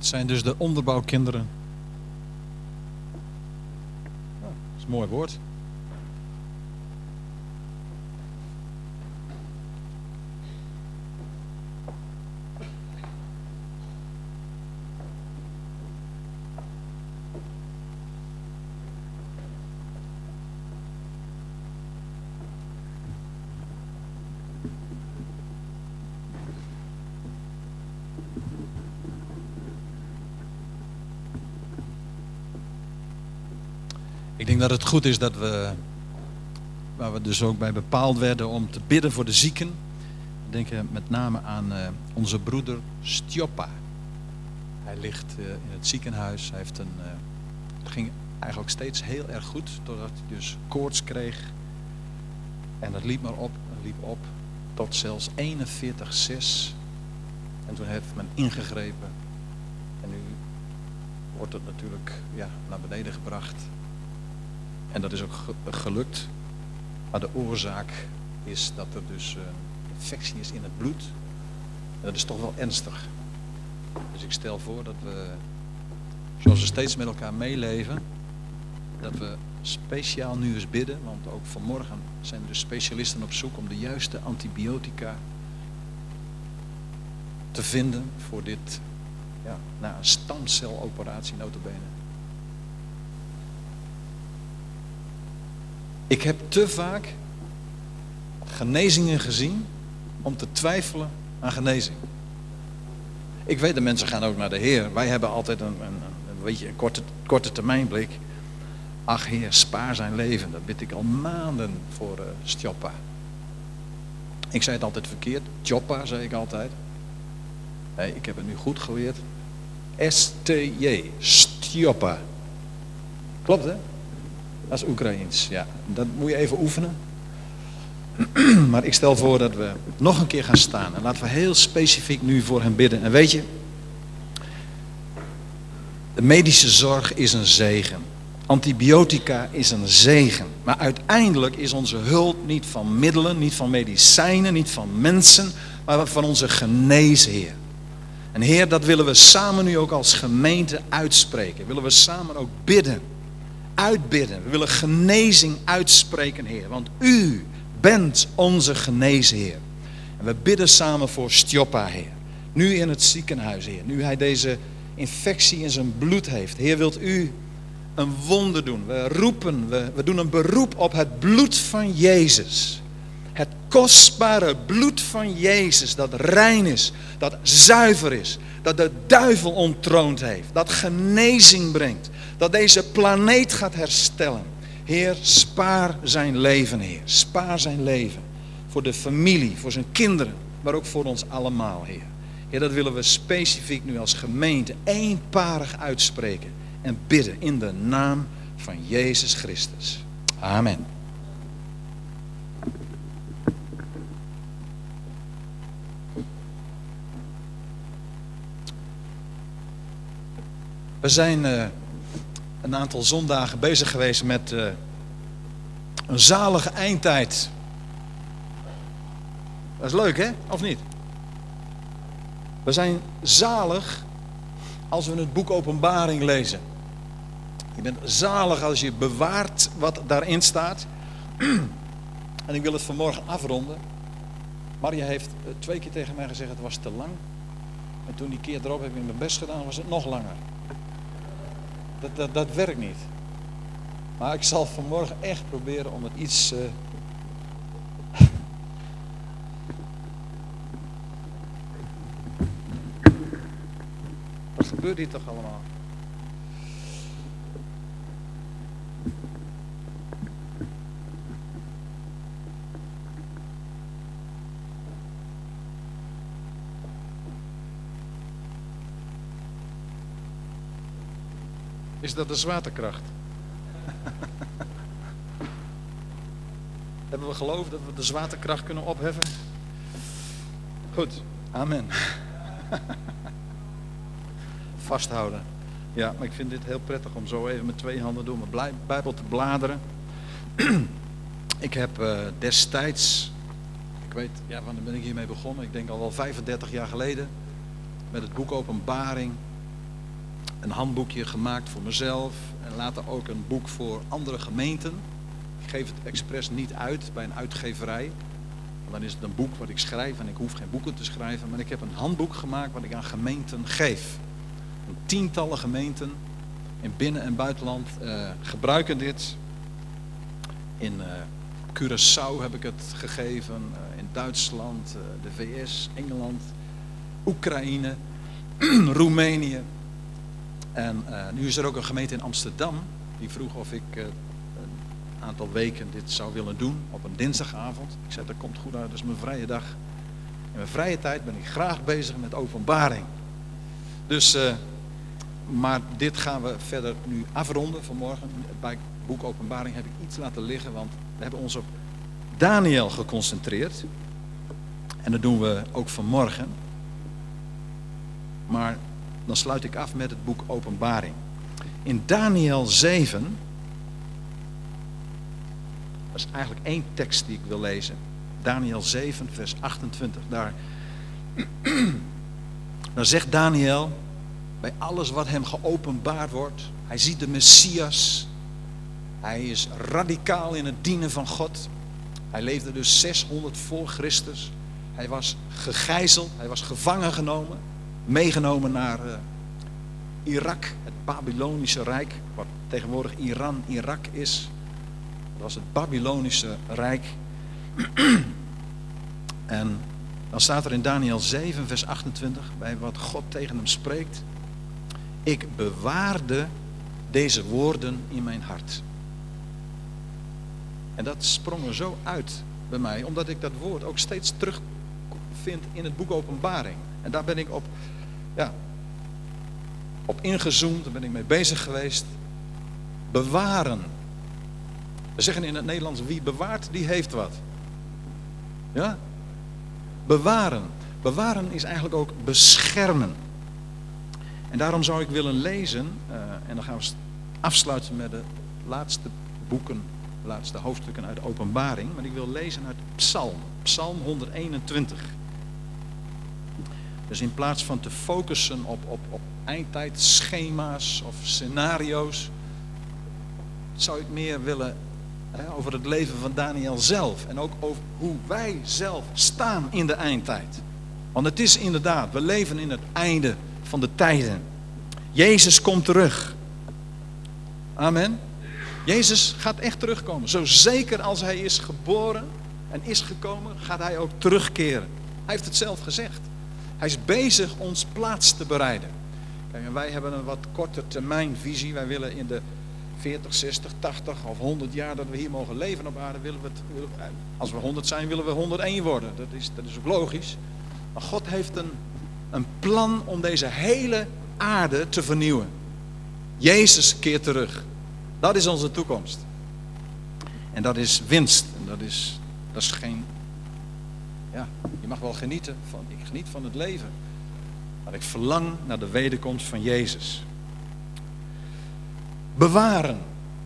Dat zijn dus de onderbouwkinderen. Dat is een mooi woord. Ik denk dat het goed is dat waar we dus ook bij bepaald werden om te bidden voor de zieken. We denken met name aan onze broeder Stjoppa. Hij ligt in het ziekenhuis. Hij heeft het ging eigenlijk steeds heel erg goed, totdat hij dus koorts kreeg. En dat liep maar op en liep op tot zelfs 41,6. En toen heeft men ingegrepen. En nu wordt het natuurlijk naar beneden gebracht. En dat is ook gelukt. Maar de oorzaak is dat er dus infectie is in het bloed. En dat is toch wel ernstig. Dus ik stel voor dat we, zoals we steeds met elkaar meeleven, dat we speciaal nu eens bidden. Want ook vanmorgen zijn er dus specialisten op zoek om de juiste antibiotica te vinden voor dit, na een stamceloperatie nota bene. Ik heb te vaak genezingen gezien om te twijfelen aan genezing. Ik weet, de mensen gaan ook naar de Heer. Wij hebben altijd een korte termijnblik. Ach Heer, spaar zijn leven. Dat bid ik al maanden voor Stjoppa. Ik zei het altijd verkeerd. Tjoppa zei ik altijd. Nee, ik heb het nu goed geleerd. S-T-J. Stjoppa. Klopt hè? Dat is Oekraïens, ja. Dat moet je even oefenen. Maar ik stel voor dat we nog een keer gaan staan. En laten we heel specifiek nu voor hem bidden. En weet je, de medische zorg is een zegen. Antibiotica is een zegen. Maar uiteindelijk is onze hulp niet van middelen, niet van medicijnen, niet van mensen, maar van onze geneesheer. En Heer, dat willen we samen nu ook als gemeente uitspreken. Willen we samen ook bidden. Uitbidden. We willen genezing uitspreken, Heer. Want U bent onze geneesheer. En we bidden samen voor Stjoppa, Heer. Nu in het ziekenhuis, Heer. Nu hij deze infectie in zijn bloed heeft. Heer, wilt U een wonder doen. We roepen, we doen een beroep op het bloed van Jezus. Het kostbare bloed van Jezus. Dat rein is. Dat zuiver is. Dat de duivel onttroond heeft. Dat genezing brengt. Dat deze planeet gaat herstellen. Heer, spaar zijn leven, Heer. Spaar zijn leven. Voor de familie, voor zijn kinderen, maar ook voor ons allemaal, Heer. Heer, dat willen we specifiek nu als gemeente eenparig uitspreken en bidden in de naam van Jezus Christus. Amen. We zijn een aantal zondagen bezig geweest met een zalige eindtijd. Dat is leuk, hè? Of niet? We zijn zalig als we het boek Openbaring lezen. Je bent zalig als je bewaart wat daarin staat. En ik wil het vanmorgen afronden. Maria heeft 2 keer tegen mij gezegd, het was te lang. En toen die keer erop heb ik mijn best gedaan, was het nog langer. Dat werkt niet. Maar ik zal vanmorgen echt proberen om het iets... Wat gebeurt hier toch allemaal? Is dat de zwaartekracht? Hebben we geloof dat we de zwaartekracht kunnen opheffen? Goed, amen. Vasthouden. Ja, maar ik vind dit heel prettig om zo even met 2 handen door mijn Bijbel te bladeren. Ik heb destijds, ik weet, wanneer ben ik hiermee begonnen? Ik denk al wel 35 jaar geleden. Met het boek Openbaring. een handboekje gemaakt voor mezelf en later ook een boek voor andere gemeenten. Ik geef het expres niet uit bij een uitgeverij. Want dan is het een boek wat ik schrijf en ik hoef geen boeken te schrijven. Maar ik heb een handboek gemaakt wat ik aan gemeenten geef. Tientallen gemeenten in binnen- en buitenland gebruiken dit. In Curaçao heb ik het gegeven, in Duitsland, de VS, Engeland, Oekraïne, Roemenië. En nu is er ook een gemeente in Amsterdam die vroeg of ik een aantal weken dit zou willen doen op een dinsdagavond. Ik zei, dat komt goed uit, dat is mijn vrije dag. In mijn vrije tijd ben ik graag bezig met openbaring. Dus, maar dit gaan we verder nu afronden vanmorgen. Bij het boek Openbaring heb ik iets laten liggen, want we hebben ons op Daniel geconcentreerd. En dat doen we ook vanmorgen. Maar dan sluit ik af met het boek Openbaring. In Daniel 7, dat is eigenlijk één tekst die ik wil lezen. Daniel 7, vers 28. Daar zegt Daniel, bij alles wat hem geopenbaard wordt, hij ziet de Messias. Hij is radicaal in het dienen van God. Hij leefde dus 600 voor Christus. Hij was gegijzeld, hij was gevangen genomen. Meegenomen naar Irak, het Babylonische Rijk, wat tegenwoordig Iran, Irak is. Dat was het Babylonische Rijk. En dan staat er in Daniel 7, vers 28, bij wat God tegen hem spreekt. Ik bewaarde deze woorden in mijn hart. En dat sprong er zo uit bij mij, omdat ik dat woord ook steeds terug vind in het boek Openbaring. En daar ben ik op ingezoomd, daar ben ik mee bezig geweest. Bewaren. We zeggen in het Nederlands, wie bewaart, die heeft wat. Ja? Bewaren. Bewaren is eigenlijk ook beschermen. En daarom zou ik willen lezen, en dan gaan we afsluiten met de laatste boeken, de laatste hoofdstukken uit de Openbaring. Maar ik wil lezen uit Psalm, Psalm 121. Dus in plaats van te focussen op eindtijdschema's of scenario's, zou ik meer willen over het leven van Daniel zelf. En ook over hoe wij zelf staan in de eindtijd. Want het is inderdaad, we leven in het einde van de tijden. Jezus komt terug. Amen. Jezus gaat echt terugkomen. Zo zeker als hij is geboren en is gekomen, gaat hij ook terugkeren. Hij heeft het zelf gezegd. Hij is bezig ons plaats te bereiden. Kijk, en wij hebben een wat korte termijn visie. Wij willen in de 40, 60, 80 of 100 jaar dat we hier mogen leven op aarde, als we 100 zijn, willen we 101 worden. Dat is ook logisch. Maar God heeft een plan om deze hele aarde te vernieuwen. Jezus keert terug. Dat is onze toekomst. En dat is winst. En dat is geen... Ja, je mag wel genieten van... Ik geniet van het leven. Maar ik verlang naar de wederkomst van Jezus. Bewaren.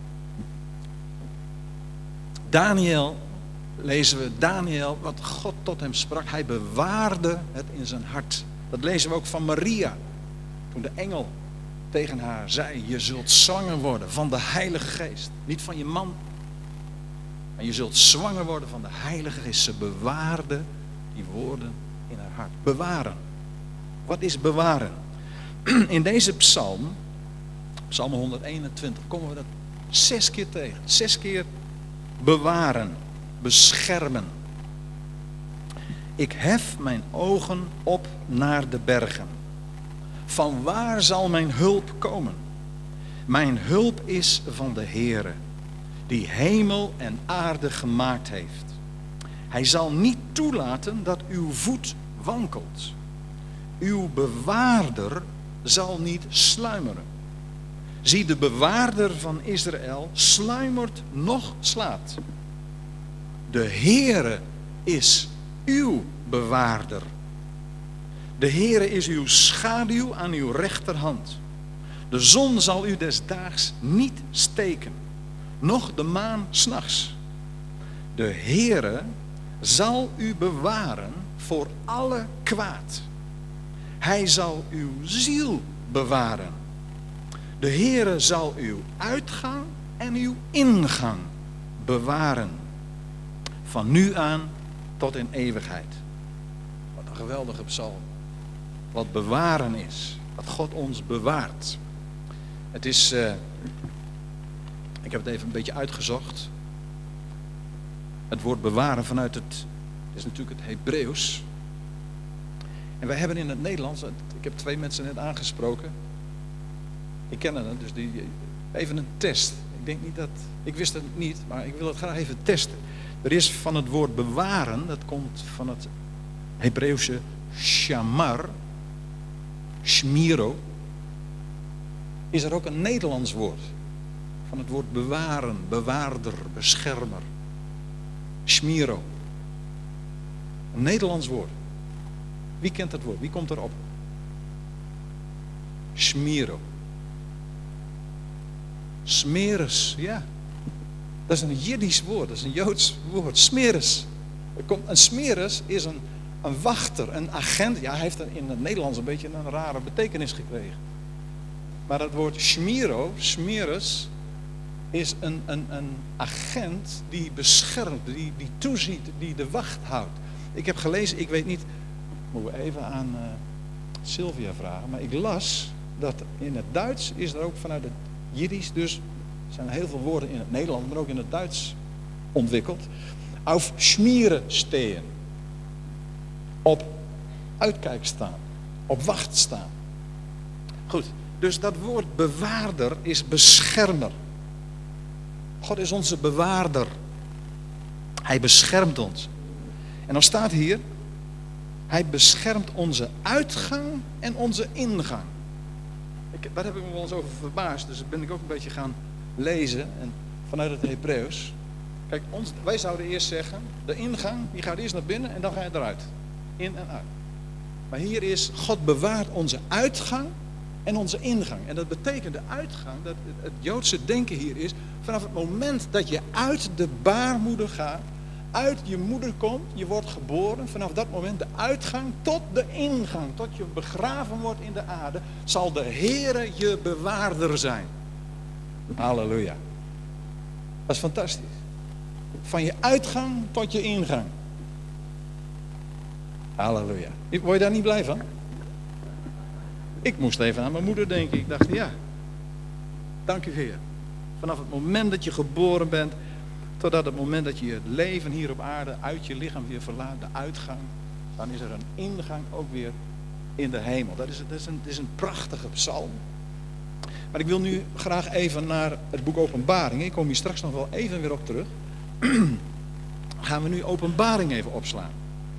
Daniel, lezen we Daniel, wat God tot hem sprak. Hij bewaarde het in zijn hart. Dat lezen we ook van Maria. Toen de engel tegen haar zei, je zult zwanger worden van de Heilige Geest. Niet van je man. Maar je zult zwanger worden van de Heilige Geest. Ze bewaarde die woorden in haar hart. Bewaren. Wat is bewaren? In deze psalm, psalm 121, komen we dat 6 keer tegen. 6 keer bewaren, beschermen. Ik hef mijn ogen op naar de bergen. Van waar zal mijn hulp komen? Mijn hulp is van de Heere, die hemel en aarde gemaakt heeft. Hij zal niet toelaten dat uw voet wankelt. Uw bewaarder zal niet sluimeren. Zie, de bewaarder van Israël sluimert noch slaapt. De Heere is uw bewaarder. De Heere is uw schaduw aan uw rechterhand. De zon zal u des daags niet steken, noch de maan 's nachts. De Heere zal u bewaren voor alle kwaad. Hij zal uw ziel bewaren. De Heere zal uw uitgang en uw ingang bewaren. Van nu aan tot in eeuwigheid. Wat een geweldige psalm. Wat bewaren is. Wat God ons bewaart. Het is... ik heb het even een beetje uitgezocht. Het woord bewaren vanuit het is natuurlijk het Hebreeuws. En wij hebben in het Nederlands, ik heb 2 mensen net aangesproken. Die kennen het, dus even een test. Ik denk niet dat, ik wist het niet, maar ik wil het graag even testen. Er is van het woord bewaren, dat komt van het Hebreeuwse shamar, shmiro. Is er ook een Nederlands woord. Van het woord bewaren, bewaarder, beschermer. Shmiro. Een Nederlands woord. Wie kent het woord? Wie komt erop? Shmiro. Smeres, ja. Dat is een Jiddisch woord, dat is een Joods woord. Smeres. Een smeres is een wachter, een agent. Ja, hij heeft in het Nederlands een beetje een rare betekenis gekregen. Maar het woord shmiro, smeres, is een agent die beschermt, die toeziet, die de wacht houdt. Ik heb gelezen, ik weet niet, moeten we even aan Sylvia vragen, maar ik las dat in het Duits is er ook vanuit het Jiddisch, dus er zijn heel veel woorden in het Nederlands, maar ook in het Duits ontwikkeld. Auf schmieren stehen. Op uitkijk staan. Op wacht staan. Goed, dus dat woord bewaarder is beschermer. God is onze bewaarder. Hij beschermt ons. En dan staat hier, hij beschermt onze uitgang en onze ingang. Daar heb ik me wel eens over verbaasd, dus ben ik ook een beetje gaan lezen en vanuit het Hebreeuws. Kijk, wij zouden eerst zeggen, de ingang, die gaat eerst naar binnen en dan ga je eruit. In en uit. Maar hier is, God bewaart onze uitgang en onze ingang. En dat betekent de uitgang, dat het Joodse denken hier is, vanaf het moment dat je uit de baarmoeder gaat, uit je moeder komt, je wordt geboren, vanaf dat moment de uitgang tot de ingang, tot je begraven wordt in de aarde, zal de Heere je bewaarder zijn. Halleluja. Dat is fantastisch. Van je uitgang tot je ingang. Halleluja. Word je daar niet blij van? Ik moest even aan mijn moeder denken. Ik dacht, ja, dank u Heer. Vanaf het moment dat je geboren bent, totdat het moment dat je het leven hier op aarde uit je lichaam weer verlaat, de uitgang, dan is er een ingang ook weer in de hemel. Dat is een prachtige psalm. Maar ik wil nu graag even naar het boek Openbaring. Ik kom hier straks nog wel even weer op terug. Gaan we nu Openbaring even opslaan.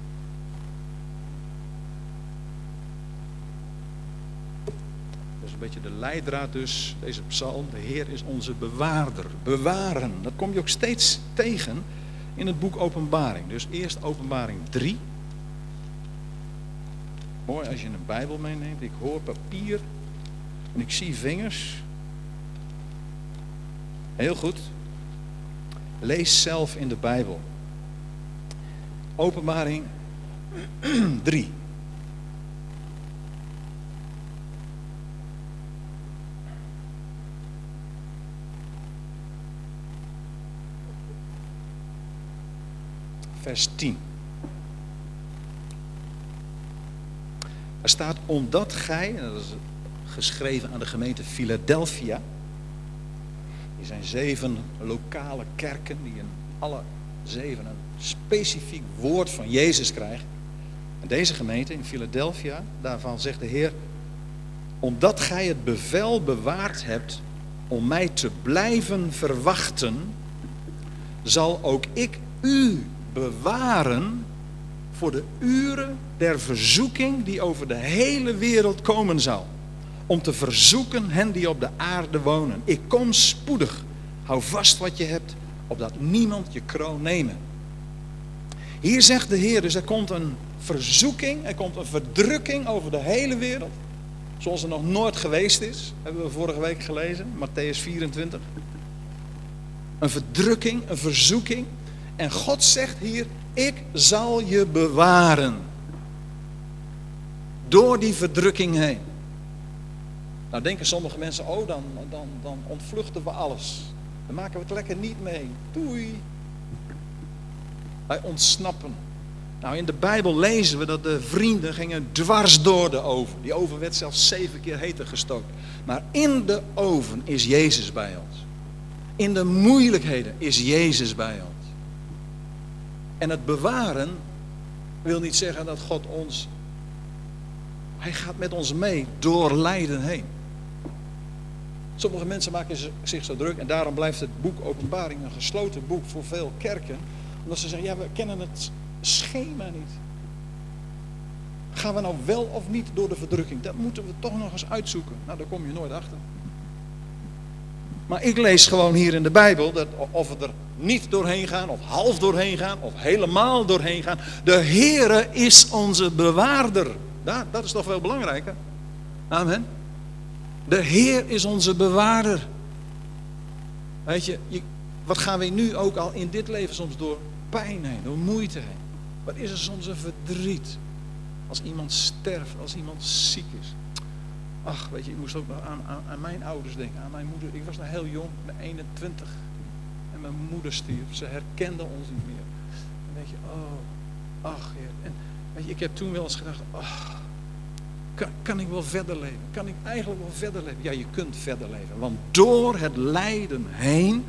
Dat is een beetje de leidraad dus, deze psalm. De Heer is onze bewaarder. Bewaren, dat kom je ook steeds tegen in het boek Openbaring. Dus eerst Openbaring 3. Mooi als je een Bijbel meeneemt. Ik hoor papier en ik zie vingers. Heel goed. Lees zelf in de Bijbel. Openbaring 3. Vers 10. Er staat, omdat gij, en dat is geschreven aan de gemeente Philadelphia. Die zijn 7 lokale kerken die in alle 7 een specifiek woord van Jezus krijgen. En deze gemeente in Philadelphia, daarvan zegt de Heer, omdat gij het bevel bewaard hebt om mij te blijven verwachten, zal ook ik u bewaren voor de uren der verzoeking die over de hele wereld komen zal. Om te verzoeken hen die op de aarde wonen. Ik kom spoedig. Hou vast wat je hebt, opdat niemand je kroon nemen. Hier zegt de Heer, dus er komt een verzoeking, er komt een verdrukking over de hele wereld. Zoals er nog nooit geweest is. Hebben we vorige week gelezen, Matthäus 24. Een verdrukking, een verzoeking. En God zegt hier, ik zal je bewaren. Door die verdrukking heen. Nou denken sommige mensen, dan ontvluchten we alles. Dan maken we het lekker niet mee. Doei. Wij ontsnappen. Nou, in de Bijbel lezen we dat de vrienden gingen dwars door de oven. Die oven werd zelfs 7 keer heter gestookt. Maar in de oven is Jezus bij ons. In de moeilijkheden is Jezus bij ons. En het bewaren wil niet zeggen dat God ons... Hij gaat met ons mee door lijden heen. Sommige mensen maken zich zo druk en daarom blijft het boek Openbaring een gesloten boek voor veel kerken. Omdat ze zeggen, ja, we kennen het schema niet. Gaan we nou wel of niet door de verdrukking? Dat moeten we toch nog eens uitzoeken. Nou, daar kom je nooit achter. Maar ik lees gewoon hier in de Bijbel dat of we er niet doorheen gaan, of half doorheen gaan, of helemaal doorheen gaan. De Heere is onze bewaarder. Dat is toch veel belangrijker. Amen. De Heer is onze bewaarder. Weet je, wat gaan we nu ook al in dit leven soms door pijn heen, door moeite heen. Wat is er soms een verdriet. Als iemand sterft, als iemand ziek is. Ach, weet je, ik moest ook nog aan mijn ouders denken, aan mijn moeder. Ik was nog heel jong, ik ben 21. En mijn moeder stierf. Ze herkende ons niet meer. En weet je, ach Heer. En weet je, ik heb toen wel eens gedacht, kan ik wel verder leven? Kan ik eigenlijk wel verder leven? Ja, je kunt verder leven. Want door het lijden heen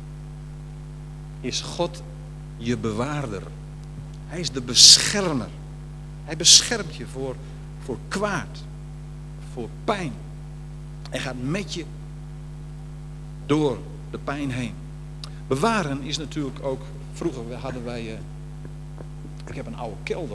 is God je bewaarder. Hij is de beschermer. Hij beschermt je voor kwaad. Voor pijn. Hij gaat met je door de pijn heen. Bewaren is natuurlijk ook... Vroeger hadden wij... ik heb een oude kelder.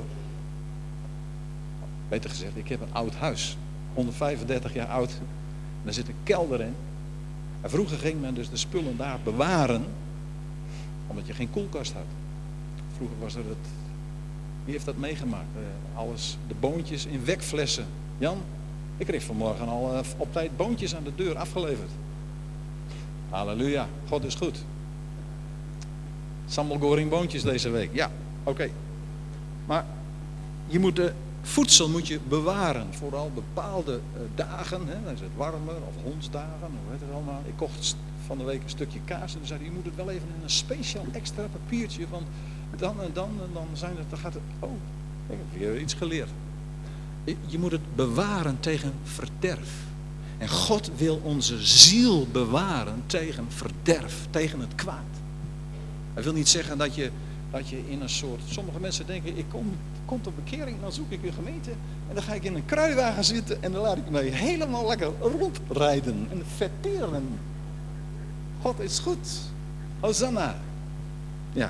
Beter gezegd, ik heb een oud huis. 135 jaar oud. En daar zit een kelder in. En vroeger ging men dus de spullen daar bewaren. Omdat je geen koelkast had. Vroeger was er het... Wie heeft dat meegemaakt? Alles, de boontjes in wekflessen. Jan, ik kreeg vanmorgen al op tijd boontjes aan de deur afgeleverd. Halleluja, God is goed. Sambal Goring boontjes deze week. Ja, oké. Maar je moet voedsel moet je bewaren. Vooral bepaalde dagen. Hè, dan is het warmer of hondsdagen. Hoe heet het allemaal. Ik kocht van de week een stukje kaas. En toen zei hij, je moet het wel even in een speciaal extra papiertje. Want dan zijn het, dan gaat het... Oh, ik heb weer iets geleerd. Je moet het bewaren tegen verderf. En God wil onze ziel bewaren tegen verderf, tegen het kwaad. Hij wil niet zeggen dat je in een soort... Sommige mensen denken, ik kom tot bekering, dan zoek ik een gemeente. En dan ga ik in een kruiwagen zitten en dan laat ik mij helemaal lekker rondrijden en verteren. God is goed. Hosanna. Ja.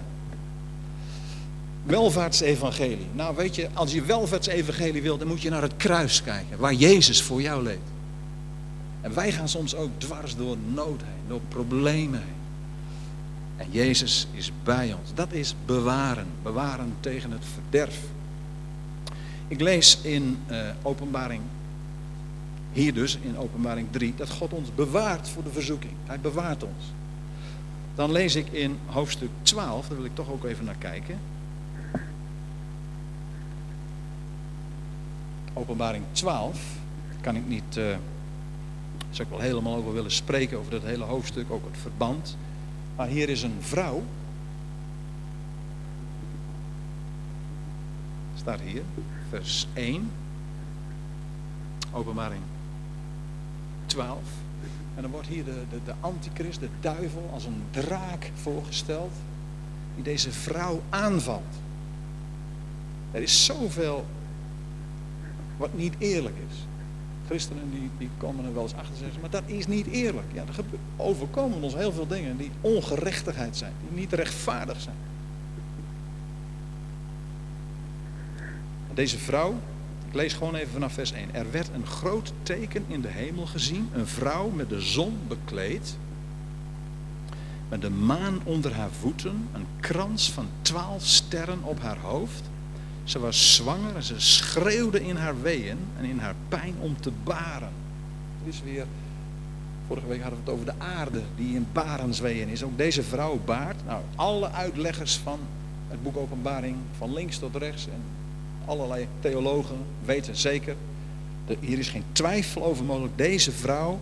Welvaartsevangelie. Nou weet je, als je welvaartsevangelie wilt, dan moet je naar het kruis kijken. Waar Jezus voor jou leed. En wij gaan soms ook dwars door nood heen, door problemen heen. En Jezus is bij ons. Dat is bewaren. Bewaren tegen het verderf. Ik lees in Openbaring, hier dus in Openbaring 3, dat God ons bewaart voor de verzoeking. Hij bewaart ons. Dan lees ik in hoofdstuk 12, daar wil ik toch ook even naar kijken. Openbaring 12, kan ik niet, zou ik wel helemaal over willen spreken, over dat hele hoofdstuk, ook het verband. Maar hier is een vrouw, staat hier, vers 1, Openbaring 12. En dan wordt hier de antichrist, de duivel, als een draak voorgesteld, die deze vrouw aanvalt. Er is zoveel wat niet eerlijk is. Christenen die komen er wel eens achter zeggen, maar dat is niet eerlijk. Ja, er overkomen ons heel veel dingen die ongerechtigheid zijn, die niet rechtvaardig zijn. Deze vrouw, ik lees gewoon even vanaf vers 1. Er werd een groot teken in de hemel gezien, een vrouw met de zon bekleed, met de maan onder haar voeten, een krans van 12 sterren op haar hoofd. Ze was zwanger en ze schreeuwde in haar weeën en in haar pijn om te baren. Het is weer, vorige week hadden we het over de aarde die in barensweeën is. Ook deze vrouw baart. Nou, alle uitleggers van het boek Openbaring, van links tot rechts en allerlei theologen weten zeker Hier is geen twijfel over mogelijk. Deze vrouw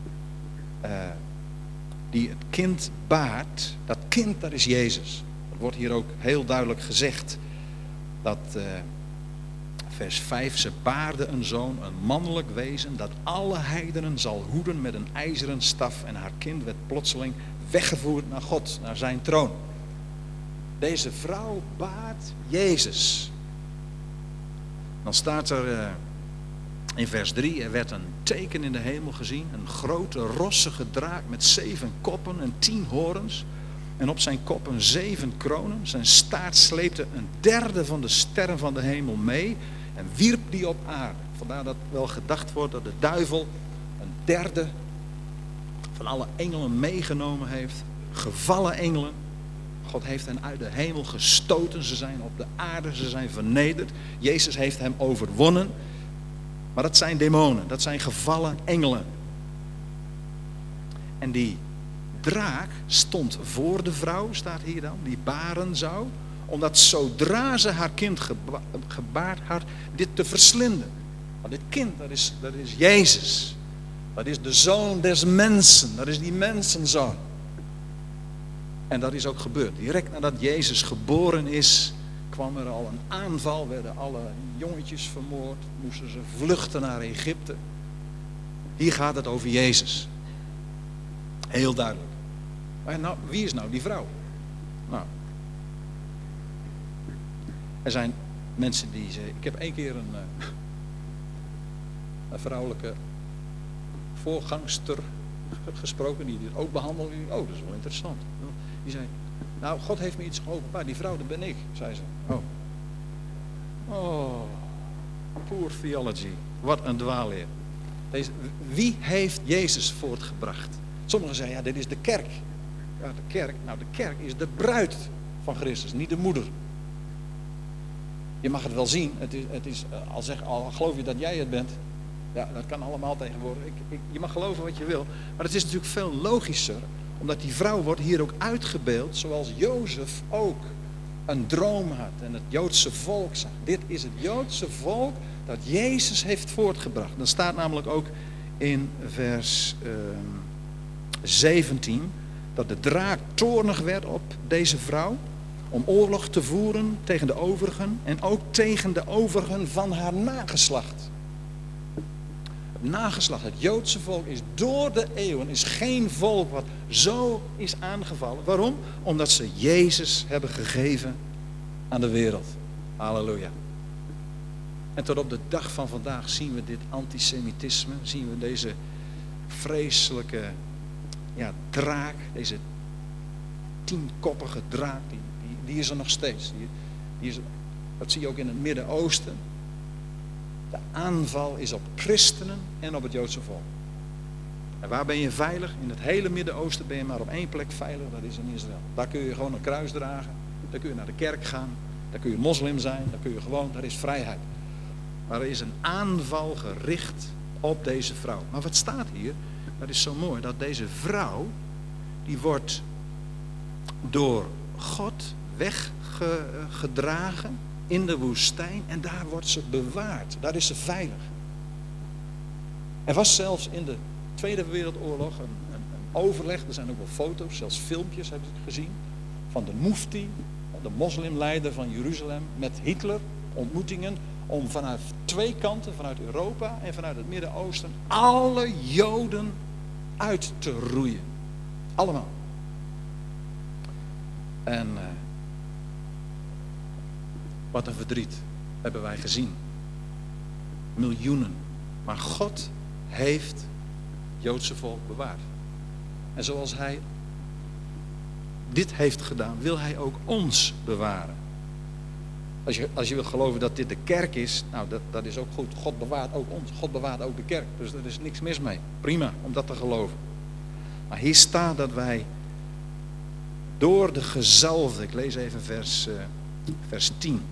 die het kind baart, dat kind, dat is Jezus. Dat wordt hier ook heel duidelijk gezegd. Dat vers 5, ze baarde een zoon, een mannelijk wezen, dat alle heidenen zal hoeden met een ijzeren staf. En haar kind werd plotseling weggevoerd naar God, naar zijn troon. Deze vrouw baart Jezus. Dan staat er in vers 3, er werd een teken in de hemel gezien. Een grote rossige draak met 7 koppen en 10 horens. En op zijn koppen 7 kronen. Zijn staart sleepte een derde van de sterren van de hemel mee. En wierp die op aarde. Vandaar dat wel gedacht wordt dat de duivel een derde van alle engelen meegenomen heeft. Gevallen engelen. God heeft hen uit de hemel gestoten. Ze zijn op de aarde, ze zijn vernederd. Jezus heeft hem overwonnen. Maar dat zijn demonen, dat zijn gevallen engelen. En die draak stond voor de vrouw, staat hier dan, die baren zou. Omdat zodra ze haar kind gebaard had, dit te verslinden. Want dit kind, dat is Jezus. Dat is de zoon des mensen, dat is die mensenzoon. En dat is ook gebeurd. Direct nadat Jezus geboren is, kwam er al een aanval, werden alle jongetjes vermoord, moesten ze vluchten naar Egypte. Hier gaat het over Jezus. Heel duidelijk. Maar nou, wie is nou die vrouw? Nou, er zijn mensen die zeggen, ik heb 1 keer een vrouwelijke voorgangster gesproken, die dit ook behandelde. Oh, dat is wel interessant. Die zei, nou, God heeft me iets geopenbaard. Die vrouw, dat ben ik, zei ze. Oh, poor theology. Wat een dwaalleer. Wie heeft Jezus voortgebracht? Sommigen zeggen, ja, dit is de kerk. Ja, de kerk. Nou, de kerk is de bruid van Christus, niet de moeder. Je mag het wel zien. Het is al geloof je dat jij het bent. Ja, dat kan allemaal tegenwoordig. Je mag geloven wat je wil. Maar het is natuurlijk veel logischer. Omdat die vrouw wordt hier ook uitgebeeld zoals Jozef ook een droom had. En het Joodse volk zag. Dit is het Joodse volk dat Jezus heeft voortgebracht. Dat staat namelijk ook in vers 17. Dat de draak toornig werd op deze vrouw. Om oorlog te voeren tegen de overigen. En ook tegen de overigen van haar nageslacht. Nageslacht, het Joodse volk is door de eeuwen is geen volk wat zo is aangevallen. Waarom? Omdat ze Jezus hebben gegeven aan de wereld. Halleluja. En tot op de dag van vandaag zien we dit antisemitisme, zien we deze vreselijke draak, deze 10-koppige draak, die is er nog steeds. Dat zie je ook in het Midden-Oosten. De aanval is op christenen en op het Joodse volk. En waar ben je veilig? In het hele Midden-Oosten ben je maar op 1 plek veilig, dat is in Israël. Daar kun je gewoon een kruis dragen, daar kun je naar de kerk gaan, daar kun je moslim zijn, daar kun je gewoon, daar is vrijheid. Maar er is een aanval gericht op deze vrouw. Maar wat staat hier? Dat is zo mooi, dat deze vrouw, die wordt door God weggedragen in de woestijn en daar wordt ze bewaard. Daar is ze veilig. Er was zelfs in de Tweede Wereldoorlog een overleg, er zijn ook wel foto's, zelfs filmpjes heb ik gezien, van de mufti, de moslimleider van Jeruzalem, met Hitler, ontmoetingen om vanuit 2 kanten, vanuit Europa en vanuit het Midden-Oosten, alle Joden uit te roeien. Allemaal. En wat een verdriet hebben wij gezien. Miljoenen. Maar God heeft het Joodse volk bewaard. En zoals Hij dit heeft gedaan, wil Hij ook ons bewaren. Als je wil geloven dat dit de kerk is, nou dat is ook goed. God bewaart ook ons. God bewaart ook de kerk. Dus er is niks mis mee. Prima om dat te geloven. Maar hier staat dat wij door de gezalfde, ik lees even vers 10.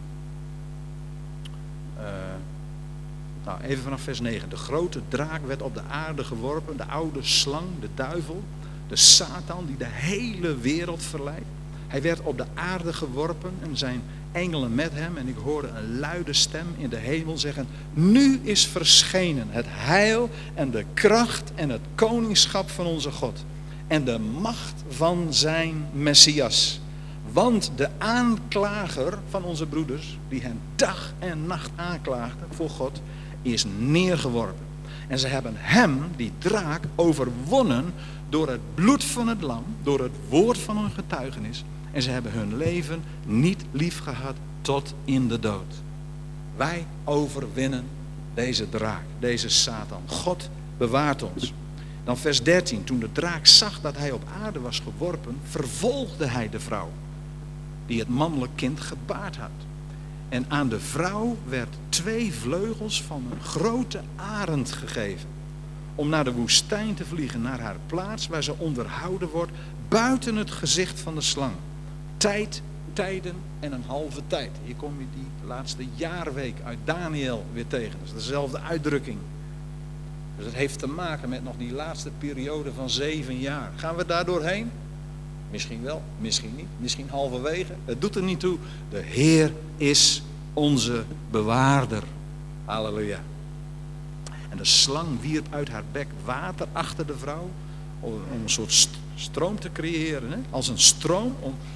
Even vanaf vers 9. De grote draak werd op de aarde geworpen. De oude slang, de duivel, de Satan die de hele wereld verleidt. Hij werd op de aarde geworpen en zijn engelen met hem en ik hoorde een luide stem in de hemel zeggen: nu is verschenen het heil en de kracht en het koningschap van onze God en de macht van zijn Messias. Want de aanklager van onze broeders, die hen dag en nacht aanklaagde voor God, is neergeworpen. En ze hebben hem, die draak, overwonnen door het bloed van het lam, door het woord van hun getuigenis. En ze hebben hun leven niet lief gehad tot in de dood. Wij overwinnen deze draak, deze Satan. God bewaart ons. Dan vers 13. Toen de draak zag dat hij op aarde was geworpen, vervolgde hij de vrouw die het mannelijk kind gebaard had. En aan de vrouw werd 2 vleugels van een grote arend gegeven, om naar de woestijn te vliegen, naar haar plaats waar ze onderhouden wordt, buiten het gezicht van de slang. Tijden en een halve tijd. Hier kom je die laatste jaarweek uit Daniel weer tegen. Dat is dezelfde uitdrukking. Dus het heeft te maken met nog die laatste periode van 7 jaar. Gaan we daar doorheen? Misschien wel, misschien niet, misschien halverwege. Het doet er niet toe. De Heer is onze bewaarder. Halleluja. En de slang wierp uit haar bek water achter de vrouw, om een soort stroom te creëren. Hè? Als een stroom,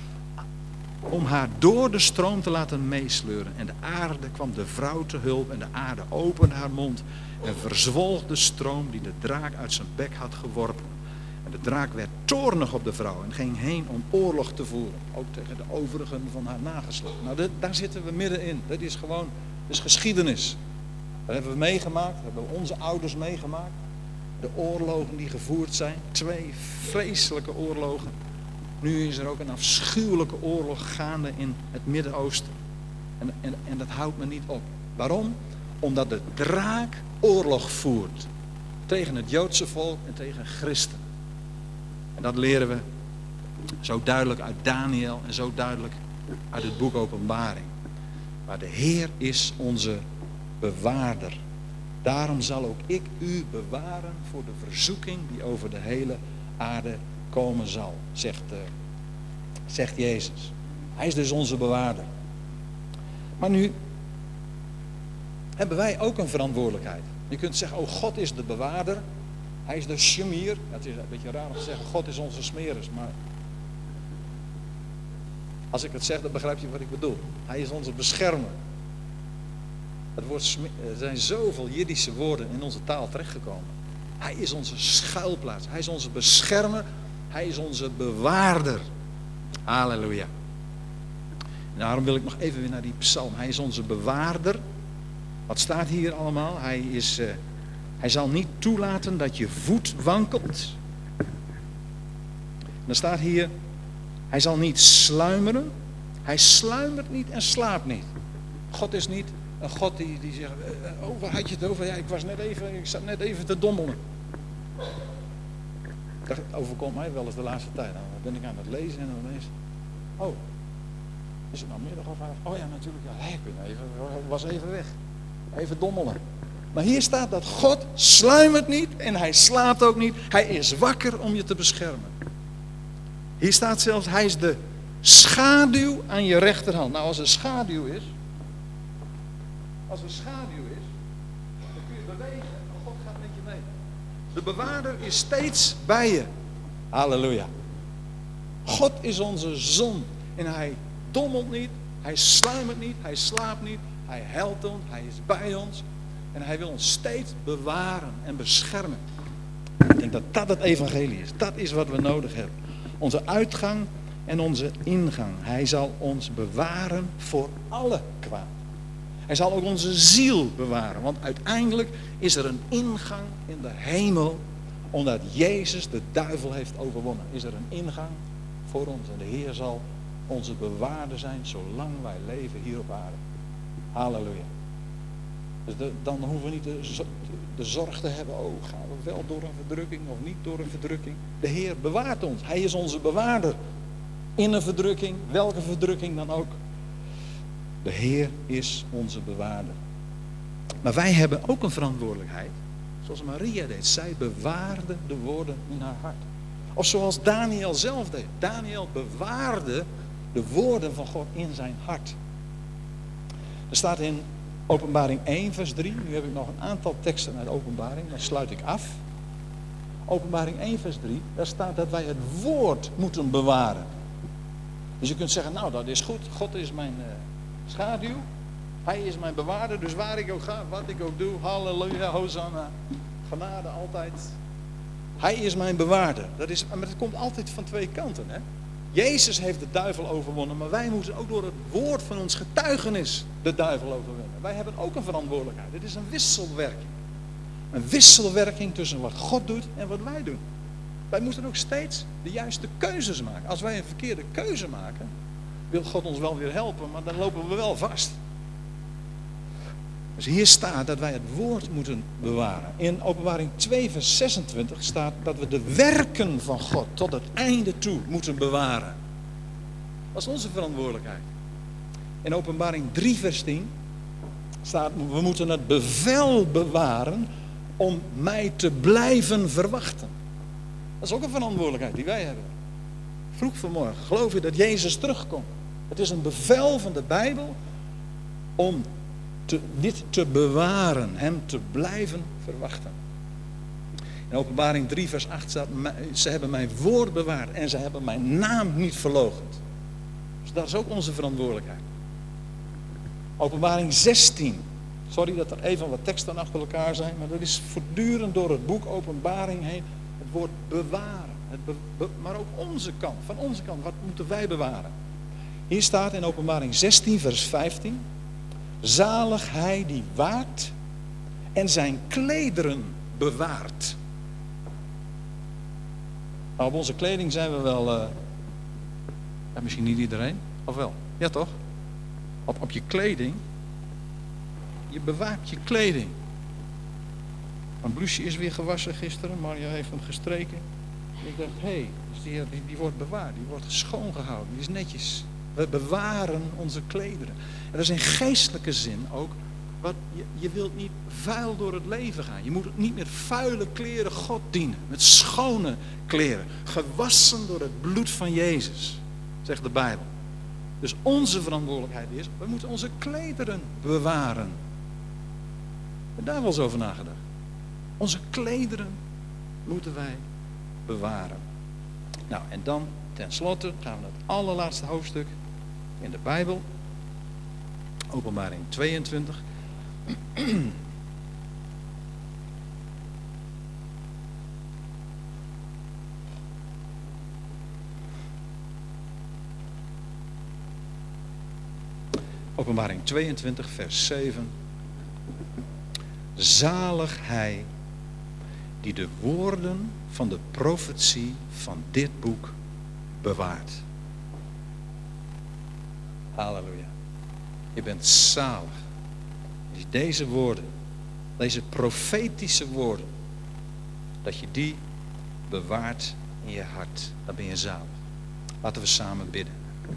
om haar door de stroom te laten meesleuren. En de aarde kwam de vrouw te hulp en de aarde opende haar mond en verzwolg de stroom die de draak uit zijn bek had geworpen. En de draak werd toornig op de vrouw en ging heen om oorlog te voeren. Ook tegen de overigen van haar nageslacht. Nou, daar zitten we middenin. Dat is gewoon, dat is geschiedenis. Dat hebben we meegemaakt, dat hebben onze ouders meegemaakt. De oorlogen die gevoerd zijn. 2 vreselijke oorlogen. Nu is er ook een afschuwelijke oorlog gaande in het Midden-Oosten. En dat houdt me niet op. Waarom? Omdat de draak oorlog voert. Tegen het Joodse volk en tegen christenen. En dat leren we zo duidelijk uit Daniel en zo duidelijk uit het boek Openbaring. Maar de Heer is onze bewaarder. Daarom zal ook ik u bewaren voor de verzoeking die over de hele aarde komen zal, zegt Jezus. Hij is dus onze bewaarder. Maar nu hebben wij ook een verantwoordelijkheid. Je kunt zeggen, oh, God is de bewaarder. Hij is de shemir. Het is een beetje raar om te zeggen, God is onze smeris. Maar als ik het zeg, dan begrijp je wat ik bedoel. Hij is onze beschermer. Er zijn zoveel Jiddische woorden in onze taal terechtgekomen. Hij is onze schuilplaats. Hij is onze beschermer. Hij is onze bewaarder. Halleluja. En daarom wil ik nog even weer naar die psalm. Hij is onze bewaarder. Wat staat hier allemaal? Hij zal niet toelaten dat je voet wankelt. En dan staat hier, hij zal niet sluimeren. Hij sluimert niet en slaapt niet. God is niet een God die zegt, oh, waar had je het over? Ja, ik zat net even te dommelen. Dat overkomt mij wel eens de laatste tijd. Dan ben ik aan het lezen en dan ineens, oh, is het nou middag of avond? Oh ja, natuurlijk, ja, ik was even weg. Even dommelen. Maar hier staat dat God sluimert niet en hij slaapt ook niet. Hij is wakker om je te beschermen. Hier staat zelfs, hij is de schaduw aan je rechterhand. Nou, als er schaduw is, dan kun je bewegen en God gaat met je mee. De bewaarder is steeds bij je. Halleluja. God is onze zon en hij dommelt niet, hij sluimert niet, hij slaapt niet, hij helpt ons, hij is bij ons. En hij wil ons steeds bewaren en beschermen. Ik denk dat dat het evangelie is. Dat is wat we nodig hebben. Onze uitgang en onze ingang. Hij zal ons bewaren voor alle kwaad. Hij zal ook onze ziel bewaren. Want uiteindelijk is er een ingang in de hemel. Omdat Jezus de duivel heeft overwonnen. Is er een ingang voor ons. En de Heer zal onze bewaarder zijn zolang wij leven hier op aarde. Halleluja. Dus dan hoeven we niet de zorg te hebben, oh, gaan we wel door een verdrukking of niet door een verdrukking. De Heer bewaart ons. Hij is onze bewaarder. In een verdrukking, welke verdrukking dan ook. De Heer is onze bewaarder. Maar wij hebben ook een verantwoordelijkheid. Zoals Maria deed. Zij bewaarde de woorden in haar hart. Of zoals Daniel zelf deed. Daniel bewaarde de woorden van God in zijn hart. Er staat in Openbaring 1 vers 3. Nu heb ik nog een aantal teksten uit Openbaring. Dan sluit ik af. Openbaring 1 vers 3. Daar staat dat wij het woord moeten bewaren. Dus je kunt zeggen, nou dat is goed. God is mijn schaduw. Hij is mijn bewaarder. Dus waar ik ook ga, wat ik ook doe. Halleluja, Hosanna. Genade altijd. Hij is mijn bewaarder. Maar het komt altijd van twee kanten. Hè? Jezus heeft de duivel overwonnen. Maar wij moeten ook door het woord van ons getuigenis de duivel overwinnen. Wij hebben ook een verantwoordelijkheid. Dit is een wisselwerking. Een wisselwerking tussen wat God doet en wat wij doen. Wij moeten ook steeds de juiste keuzes maken. Als wij een verkeerde keuze maken, wil God ons wel weer helpen, maar dan lopen we wel vast. Dus hier staat dat wij het woord moeten bewaren. In Openbaring 2 vers 26 staat dat we de werken van God tot het einde toe moeten bewaren. Dat is onze verantwoordelijkheid. In Openbaring 3 vers 10 staat, we moeten het bevel bewaren om mij te blijven verwachten. Dat is ook een verantwoordelijkheid die wij hebben. Vroeg vanmorgen, geloof je dat Jezus terugkomt? Het is een bevel van de Bijbel om dit te bewaren, hem te blijven verwachten. In Openbaring 3 vers 8 staat, ze hebben mijn woord bewaard en ze hebben mijn naam niet verloochend. Dus dat is ook onze verantwoordelijkheid. Openbaring 16. Sorry dat er even wat teksten achter elkaar zijn, maar dat is voortdurend door het boek Openbaring heen het woord bewaren. Maar ook van onze kant, wat moeten wij bewaren? Hier staat in Openbaring 16 vers 15. Zalig hij die waakt en zijn klederen bewaart. Nou, op onze kleding zijn we wel, misschien niet iedereen, of wel? Ja toch? Op je kleding, je bewaakt je kleding. Mijn blouseje is weer gewassen gisteren, Maria heeft hem gestreken. En ik dacht, hé, dus die wordt bewaard, die wordt schoongehouden, die is netjes. We bewaren onze klederen. En dat is in geestelijke zin ook. Je wilt niet vuil door het leven gaan. Je moet niet met vuile kleren God dienen. Met schone kleren. Gewassen door het bloed van Jezus. Zegt de Bijbel. Dus onze verantwoordelijkheid is. We moeten onze klederen bewaren. Ik heb daar wel eens over nagedacht. Onze klederen moeten wij bewaren. Nou en dan tenslotte gaan we naar het allerlaatste hoofdstuk in de Bijbel. Openbaring 22. Openbaring 22 vers 7. Zalig hij die de woorden van de profetie van dit boek bewaart. Halleluja. Je bent zalig. Als je deze woorden, deze profetische woorden, dat je die bewaart in je hart, dan ben je zalig. Laten we samen bidden.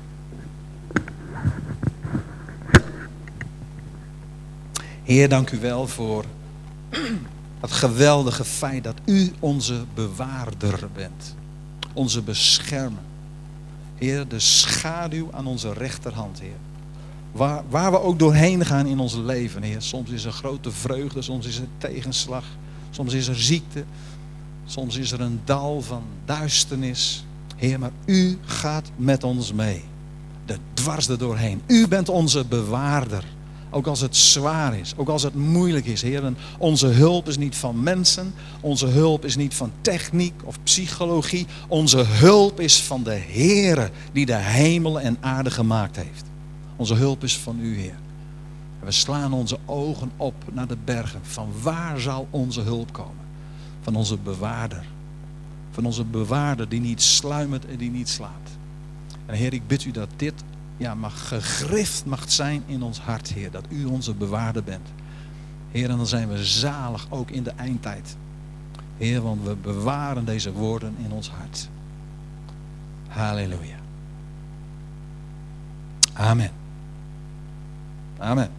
Heer, dank u wel voor het geweldige feit dat u onze bewaarder bent. Onze beschermer. Heer, de schaduw aan onze rechterhand, Heer. Waar we ook doorheen gaan in ons leven, Heer. Soms is er grote vreugde, soms is er tegenslag. Soms is er ziekte. Soms is er een dal van duisternis. Heer, maar u gaat met ons mee. Dwars er doorheen. U bent onze bewaarder. Ook als het zwaar is, ook als het moeilijk is, Heer. En onze hulp is niet van mensen. Onze hulp is niet van techniek of psychologie. Onze hulp is van de Heere die de hemel en aarde gemaakt heeft. Onze hulp is van u, Heer. En we slaan onze ogen op naar de bergen. Van waar zal onze hulp komen? Van onze bewaarder. Van onze bewaarder die niet sluimert en die niet slaapt. En Heer, ik bid u dat dit gegrift mag zijn in ons hart, Heer. Dat u onze bewaarder bent. Heer, en dan zijn we zalig ook in de eindtijd. Heer, want we bewaren deze woorden in ons hart. Halleluja. Amen. Amen.